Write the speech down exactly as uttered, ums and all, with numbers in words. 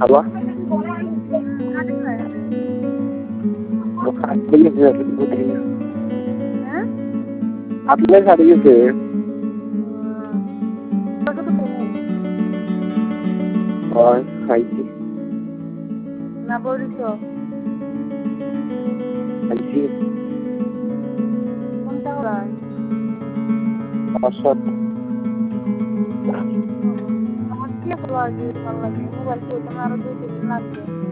খাবা আপনি ছাড়ি গেছে খাইছি না বলিস খাইছি কোনটা হয় অসৎ আমার কি ভালো লাগে ভালো লাগে মোবাইল তো তোমার আরো দুই তিন দিন লাগবে